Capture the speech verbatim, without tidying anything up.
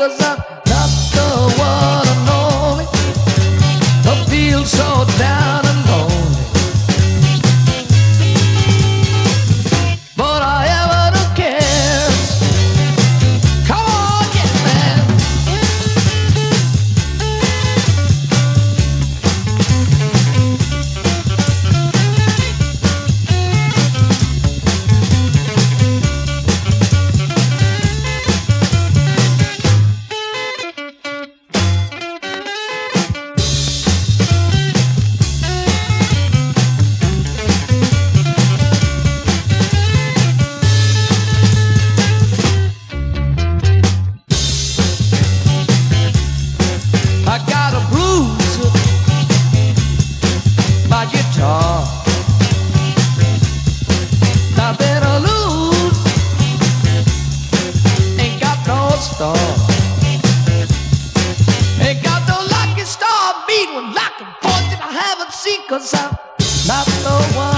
'cause I'm not the one and only to feel so down and lonely. But I ever do cares. Come on, yeah, man. I got a blues, my guitar. Nothing to lose, ain't got no star. Ain't got no lucky star beat when lucky fortune I haven't seen, 'cause I'm not the one.